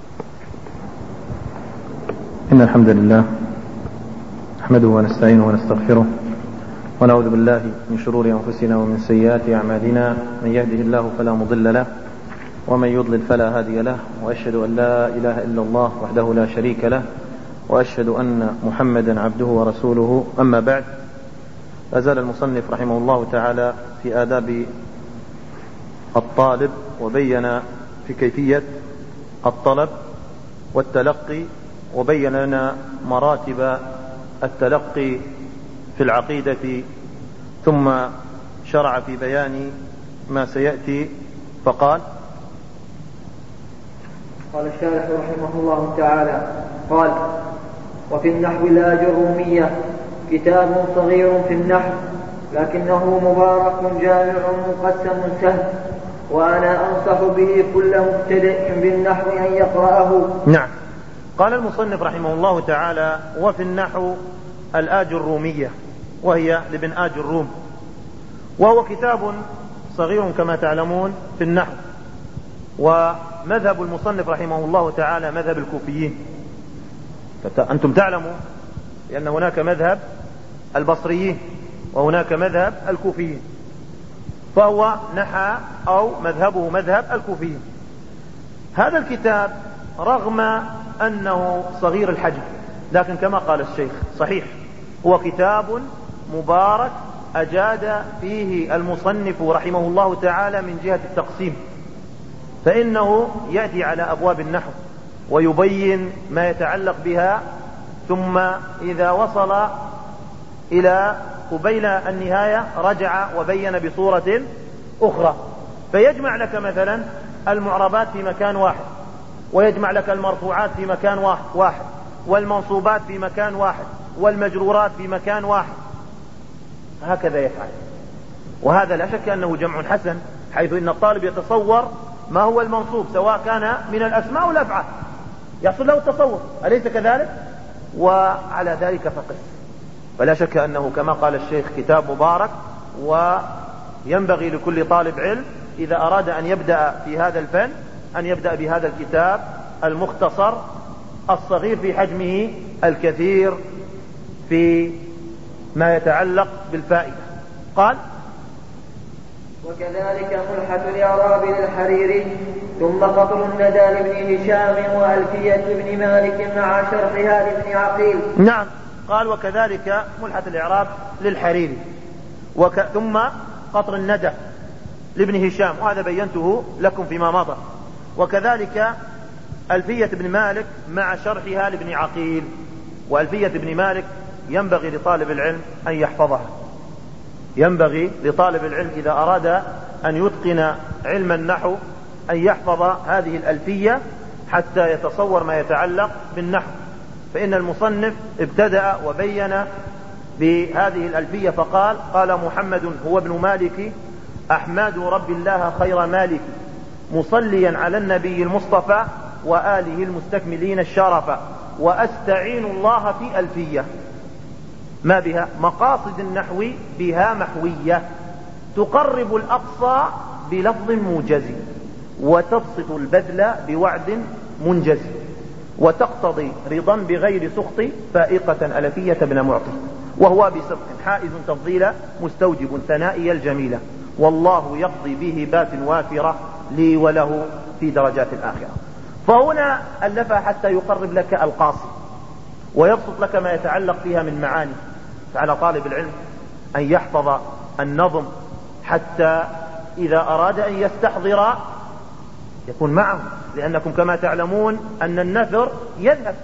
إن الحمد لله نحمده ونستعينه ونستغفره، ونعوذ بالله من شرور أنفسنا ومن سيئات أعمالنا، من يهده الله فلا مضل له ومن يضلل فلا هادي له، وأشهد أن لا إله إلا الله وحده لا شريك له، وأشهد أن محمدا عبده ورسوله. أما بعد، أزال المصنف رحمه الله تعالى في آداب الطالب، وبين في كيفية الطلب والتلقي، وبين لنا مراتب التلقي في العقيدة، ثم شرع في بيان ما سيأتي فقال: قال الشارح رحمه الله تعالى: قال: وفي النحو الآجرومية كتاب صغير في النحو، لكنه مبارك جامع مقسم سهل، وأنا أنصح به كل مبتدئ بالنحو أن يقرأه. نعم. قال المصنف رحمه الله تعالى: وفي النحو الآج الرومية، وهي لابن آج الروم، وهو كتاب صغير كما تعلمون في النحو. ومذهب المصنف رحمه الله تعالى مذهب الكوفيين، أنتم تعلموا لأن هناك مذهب البصريين وهناك مذهب الكوفيين، فهو نحى أو مذهبه مذهب الكوفيين. هذا الكتاب رغم أنه صغير الحجم، لكن كما قال الشيخ صحيح هو كتاب مبارك أجاد فيه المصنف رحمه الله تعالى من جهة التقسيم، فإنه يأتي على أبواب النحو ويبين ما يتعلق بها، ثم إذا وصل إلى قبيل النهاية رجع وبين بصورة أخرى، فيجمع لك مثلا المعربات في مكان واحد، ويجمع لك المرفوعات في مكان واحد، والمنصوبات في مكان واحد، والمجرورات في مكان واحد، هكذا يفعل. وهذا لا شك أنه جمع حسن، حيث إن الطالب يتصور ما هو المنصوب سواء كان من الأسماء والأفعال، يحصل له التصور، أليس كذلك؟ وعلى ذلك فقس. فلا شك أنه كما قال الشيخ كتاب مبارك، وينبغي لكل طالب علم إذا أراد أن يبدأ في هذا الفن أن يبدأ بهذا الكتاب المختصر الصغير في حجمه، الكثير في ما يتعلق بالفائدة. قال: وكذلك ملحة الإعراب للحريري، ثم قطر الندى لابن هشام، وألفية ابن مالك مع شرحها لابن عقيل. نعم، قال: وكذلك ملحة الإعراب للحريري، ثم قطر الندى لابن هشام، وهذا بينته لكم فيما مضى، وكذلك ألفية ابن مالك مع شرحها لابن عقيل. وألفية ابن مالك ينبغي لطالب العلم أن يحفظها، ينبغي لطالب العلم إذا أراد أن يتقن علم النحو أن يحفظ هذه الألفية حتى يتصور ما يتعلق بالنحو. فإن المصنف ابتدأ وبين بهذه الألفية فقال: قال محمد هو ابن مالك أحمد رب الله خير مالك، مصليا على النبي المصطفى وآله المستكملين الشرفة، وأستعين الله في ألفية ما بها مقاصد النحو بها محوية، تقرب الأقصى بلفظ موجز، وتبسط البذل بوعد منجز، وتقتضي رضا بغير سخط، فائقة ألفية ابن معطي، وهو بسبق حائز تفضيلا، مستوجب ثنائي الجميلة، والله يقضي به بات وافرة لي وله في درجات الآخرة. فهنا ألفها حتى يقرب لك القاصد ويبسط لك ما يتعلق فيها من معاني. فعلى طالب العلم أن يحفظ النظم حتى إذا أراد أن يستحضر يكون معه، لأنكم كما تعلمون أن النثر يذهب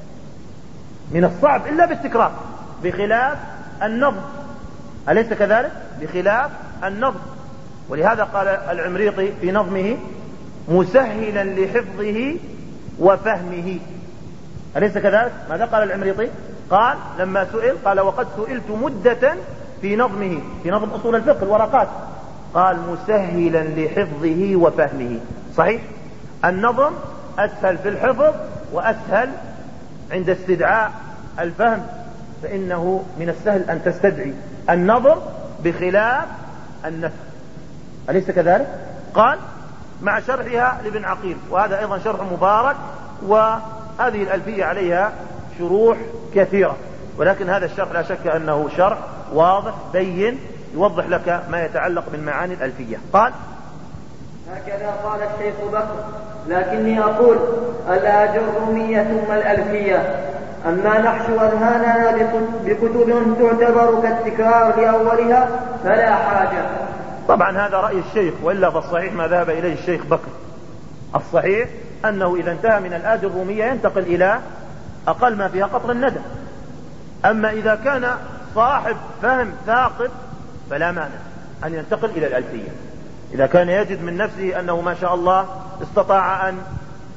من الصعب إلا بالتكرار، بخلاف النظم، أليس كذلك؟ بخلاف النظم. ولهذا قال العمريطي في نظمه: مسهلا لحفظه وفهمه، أليس كذلك؟ ماذا قال العمريطي؟ قال لما سئل قال: وقد سئلت مدة في نظمه، في نظم أصول الفقه الورقات، قال: مسهلا لحفظه وفهمه. صحيح، النظم أسهل في الحفظ وأسهل عند استدعاء الفهم، فإنه من السهل أن تستدعي النظم بخلاف النثر، أليس كذلك؟ قال: مع شرحها لابن عقيل، وهذا أيضا شرح مبارك، وهذه الألفية عليها شروح كثيرة، ولكن هذا الشرح لا شك أنه شرح واضح بين يوضح لك ما يتعلق من معاني الألفية. قال: هكذا قال الشيخ بكر، لكني أقول الآج الرومية ثم الألفية، أما نحشو أذهاننا بكتب تعتبر كالتكرار لأولها فلا حاجة. طبعا هذا رأي الشيخ، وإلا فالصحيح ما ذهب إليه الشيخ بكر. الصحيح أنه إذا انتهى من الآج الرومية ينتقل إلى أقل ما فيها قطر الندى. أما إذا كان صاحب فهم ثاقب فلا مانع أن ينتقل إلى الألفية، إذا كان يجد من نفسه أنه ما شاء الله استطاع أن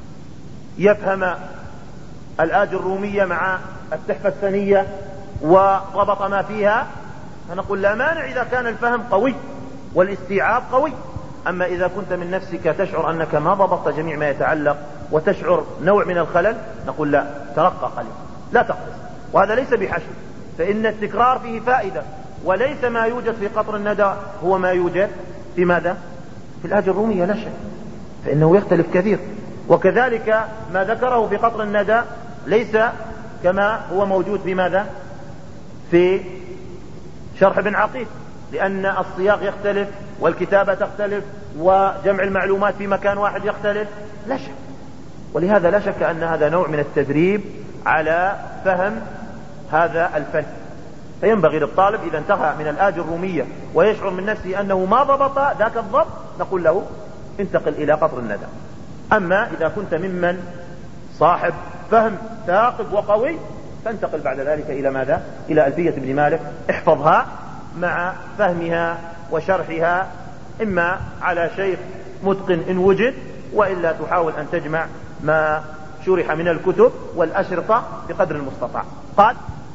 يفهم الآج الرومية مع التحفة الثانية وربط ما فيها، فنقول لا مانع إذا كان الفهم قوي والاستيعاب قوي. أما إذا كنت من نفسك تشعر أنك ما ضبطت جميع ما يتعلق وتشعر نوع من الخلل، نقول لا، ترقى قليلا، لا تقفز، وهذا ليس بحشو، فإن التكرار فيه فائدة، وليس ما يوجد في قطر الندى هو ما يوجد في ماذا؟ في الآج الرومية لا شك، فإنه يختلف كثير. وكذلك ما ذكره في قطر الندى ليس كما هو موجود في ماذا؟ في شرح ابن عقيل، لأن الصياغ يختلف والكتابة تختلف وجمع المعلومات في مكان واحد يختلف لا شك. ولهذا لا شك أن هذا نوع من التدريب على فهم هذا الفن. فينبغي للطالب إذا انتهى من الآج الرومية ويشعر من نفسه أنه ما ضبط ذاك الضبط نقول له انتقل إلى قطر الندى. أما إذا كنت ممن صاحب فهم ثاقب وقوي فانتقل بعد ذلك إلى ماذا؟ إلى ألفية ابن مالك، احفظها مع فهمها وشرحها، إما على شيخ متقن إن وجد، وإلا تحاول أن تجمع ما شرح من الكتب والأشرطة بقدر المستطاع. قال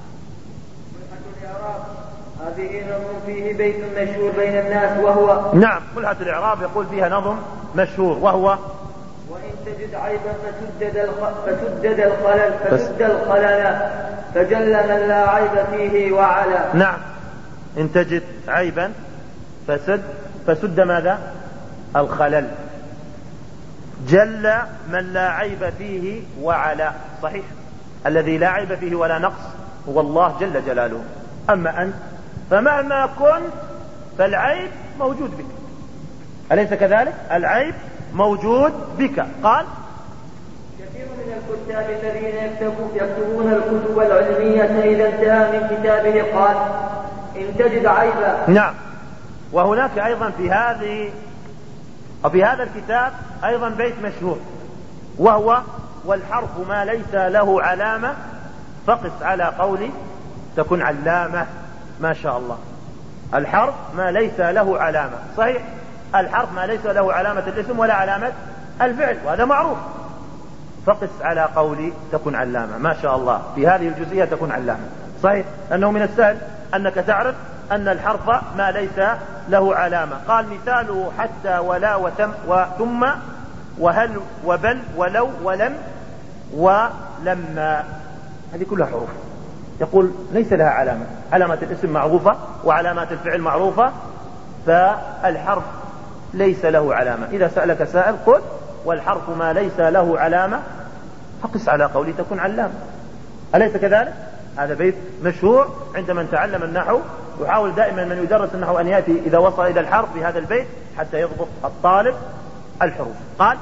هذه نظم فيه بيت مشهور بين الناس وهو نعم ملحة الإعراب يقول فيها نظم مشهور وهو وإن تجد عيبا فسدد الخلل فجل من لا عيب فيه وعلى. نعم إن تجد عيبا فسد ماذا؟ الخلل، جل من لا عيب فيه وعلى. صحيح، الذي لا عيب فيه ولا نقص هو الله جل جلاله. أما أنت فمهما كنت فالعيب موجود بك، أليس كذلك؟ العيب موجود بك. قال كثير من الكتاب الذين يكتبون الكتب العلمية إذا انتهى من كتابه قال إن تجد عيبا. نعم، وهناك أيضا في هذا الكتاب أيضا بيت مشهور وهو والحرف ما ليس له علامة فقس على قولي تكن علامة. ما شاء الله، الحرف ما ليس له علامة. صحيح، الحرف ما ليس له علامة الاسم ولا علامة الفعل، وهذا معروف. فقس على قولي تكن علامة. ما شاء الله، في هذه الجزئية تكن علامة. صحيح، أنه من السهل أنك تعرف أن الحرف ما ليس له علامة. قال مثاله حتى ولا وثم وهل وبل ولو ولم ولما، هذه كلها حروف. يقول ليس لها علامة، علامة الاسم معروفة وعلامات الفعل معروفة، فالحرف ليس له علامة. إذا سألك سائل قل والحرف ما ليس له علامة فقس على قولي تكن علامة. أليس كذلك؟ هذا بيت مشهور عند من تعلم النحو. يحاول دائما من يدرس النحو أن يأتي إذا وصل إلى الحرف في هذا البيت حتى يضبط الطالب الحروف. قال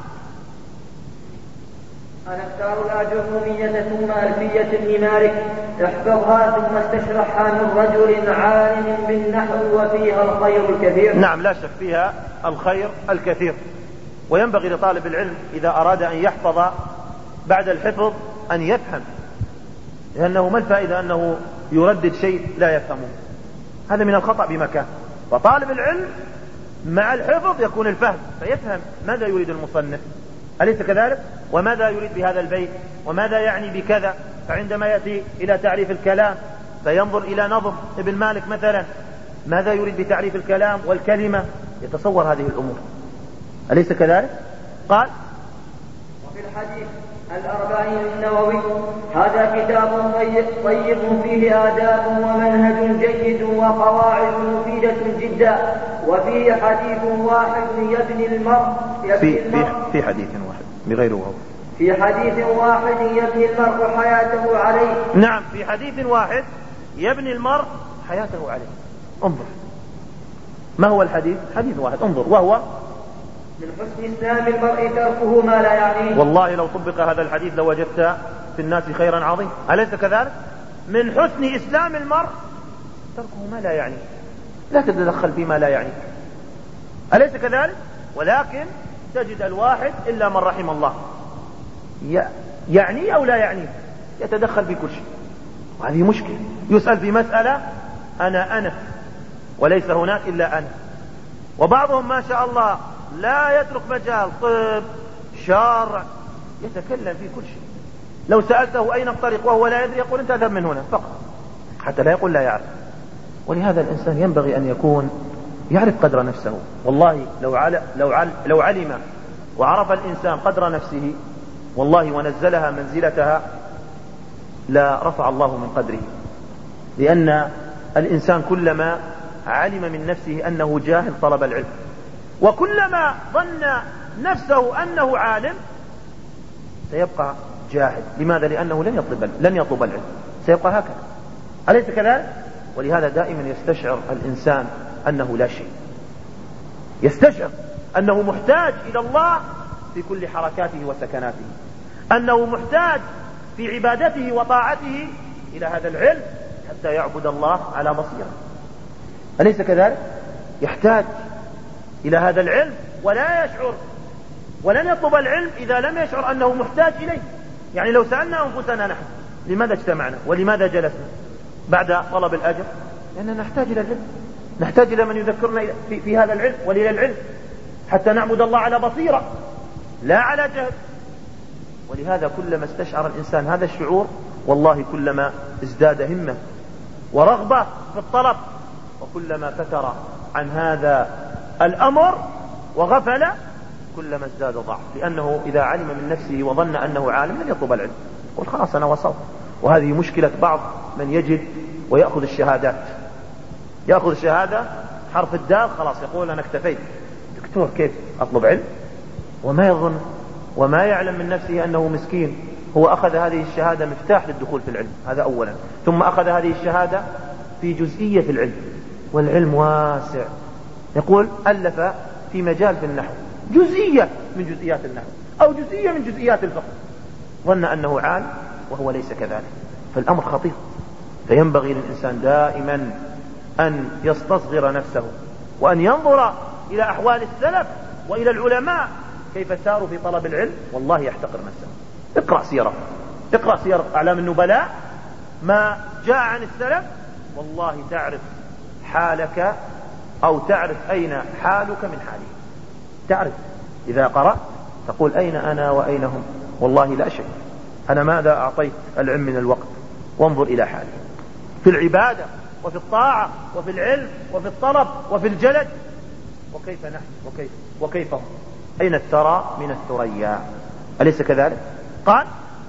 أنا اختار الأجرومية ثم ألفية ابن مالك تحفظها ثم استشرحها من رجل عالم بالنحو وفيها الخير الكثير. نعم لا شك فيها الخير الكثير. وينبغي لطالب العلم إذا أراد أن يحفظ بعد الحفظ أن يفهم، لأنه ما الفائدة أنه يردد شيء لا يفهمه، هذا من الخطأ بمكان. وطالب العلم مع الحفظ يكون الفهم، فيفهم ماذا يريد المصنف، أليس كذلك؟ وماذا يريد بهذا البيت وماذا يعني بكذا. فعندما يأتي إلى تعريف الكلام فينظر إلى نظم ابن مالك مثلا ماذا يريد بتعريف الكلام والكلمة، يتصور هذه الأمور، أليس كذلك؟ قال وفي الحديث الأربعين النووي هذا كتاب طيب فيه آداب ومنهج جيد وقواعد مفيدة جدا، وفيه حديث واحد يبني المرء في حديث واحد بغير وهو في حديث واحد يبني المرء حياته عليه. نعم، في حديث واحد يبني المرء حياته عليه. انظر ما هو الحديث؟ حديث واحد، انظر، وهو من حسن إسلام المرء تركه ما لا يعنيه. والله لو طبق هذا الحديث لوجدت في الناس خيرا عظيم، أليس كذلك؟ من حسن إسلام المرء تركه ما لا يعنيه، لا تتدخل فيما لا يعنيك، أليس كذلك؟ ولكن تجد الواحد إلا من رحم الله يعني أو لا يعني يتدخل في كل شيء، وهذه مشكلة. يسأل في مسألة أنا وليس هناك إلا أنا. وبعضهم ما شاء الله لا يترك مجال طب شرع، يتكلم في كل شيء. لو سألته أين الطريق وهو لا يدري يقول أنت اذهب من هنا فقط، حتى لا يقول لا يعرف. ولهذا الإنسان ينبغي أن يكون يعرف قدر نفسه. والله لو علم وعرف الإنسان قدر نفسه والله ونزلها منزلتها لا رفع الله من قدره. لأن الإنسان كلما علم من نفسه أنه جاهل طلب العلم، وكلما ظن نفسه أنه عالم سيبقى جاهل. لماذا؟ لأنه لن يطلب العلم، سيبقى هكذا. أليس كذلك؟ ولهذا دائما يستشعر الإنسان أنه لا شيء، يستشعر أنه محتاج إلى الله في كل حركاته وسكناته، أنه محتاج في عبادته وطاعته إلى هذا العلم حتى يعبد الله على بصيرة. أليس كذلك؟ يحتاج إلى هذا العلم ولا يشعر، ولن يطلب العلم إذا لم يشعر أنه محتاج إليه. يعني لو سألنا أنفسنا نحن لماذا اجتمعنا ولماذا جلسنا بعد طلب الأجر؟ لأننا نحتاج إلى العلم، نحتاج إلى من يذكرنا في هذا العلم ولإلى العلم حتى نعبد الله على بصيرة لا على جهل. ولهذا كلما استشعر الإنسان هذا الشعور والله كلما ازداد همة ورغبة في الطلب، وكلما فتر عن هذا الأمر وغفل كلما ازداد ضعف، لأنه إذا علم من نفسه وظن أنه عالم لن يطلب العلم، قل خلاص أنا وصلت. وهذه مشكلة بعض من يجد ويأخذ الشهادات، يأخذ الشهادة حرف الدال خلاص يقول أنا اكتفيت. دكتور كيف أطلب علم؟ وما يظن وما يعلم من نفسه أنه مسكين، هو أخذ هذه الشهادة مفتاح للدخول في العلم، هذا أولا، ثم أخذ هذه الشهادة في جزئية في العلم، والعلم واسع. يقول ألف في مجال في النحو جزئية من جزئيات النحو أو جزئية من جزئيات الفقه، ظن أنه عالم وهو ليس كذلك، فالأمر خطير. فينبغي للإنسان دائما أن يستصغر نفسه وأن ينظر إلى أحوال السلف وإلى العلماء كيف ساروا في طلب العلم، والله يحتقر نفسه. اقرأ سيرة، اقرأ سيرة أعلام النبلاء ما جاء عن السلف، والله تعرف حالك أو تعرف أين حالك من حالهم. تعرف إذا قرأت تقول أين أنا وأين هم، والله لا شيء. أنا ماذا أعطيت العلم من الوقت؟ وانظر إلى حالي في العبادة وفي الطاعة وفي العلم وفي الطلب وفي الجلد، وكيف نحن وكيف هم. أين الثرى من الثريا؟ أليس كذلك؟ قال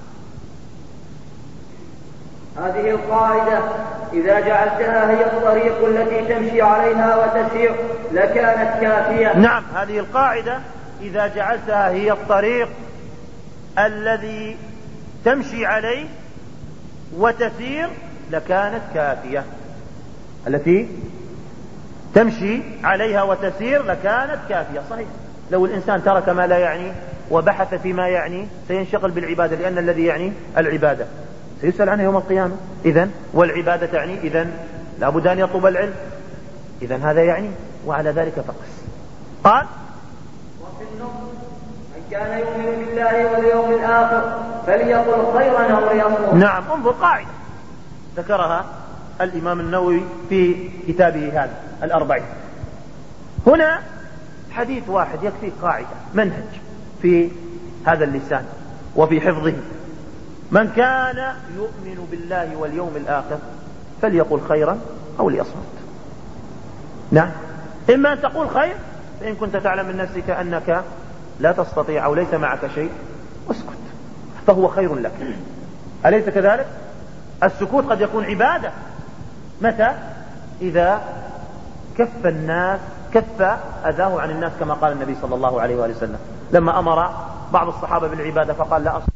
هذه القاعدة إذا جعلتها هي الطريق التي تمشي عليها وتسير لكانت كافية. نعم، هذه القاعدة إذا جعلتها هي الطريق الذي تمشي عليه وتسير لكانت كافية. التي تمشي عليها وتسير لكانت كافية. صحيح، لو الإنسان ترك ما لا يعني وبحث فيما يعني سينشغل بالعبادة، لأن الذي يعني العبادة سيسأل عنه يوم القيامة. إذن والعبادة تعني إذن لابد أن يطلب العلم، إذن هذا يعني، وعلى ذلك فقس. قال وفي النص من كان يؤمن بالله واليوم الآخر فليقل خيرا أو ليصمت. نعم، انظر قاعدة ذكرها الإمام النووي في كتابه هذا الأربعين. هنا حديث واحد يكفي قاعدة، منهج في هذا اللسان وفي حفظه. من كان يؤمن بالله واليوم الآخر فليقل خيرا أو ليصمت. نعم، إما أن تقول خير فإن كنت تعلم من نفسك أنك لا تستطيع أو ليس معك شيء اسكت، فهو خير لك. أليس كذلك؟ السكوت قد يكون عبادة. متى؟ إذا كف الناس، كف أذاه عن الناس، كما قال النبي صلى الله عليه وآله وسلم لما أمر بعض الصحابة بالعبادة فقال لا أصبر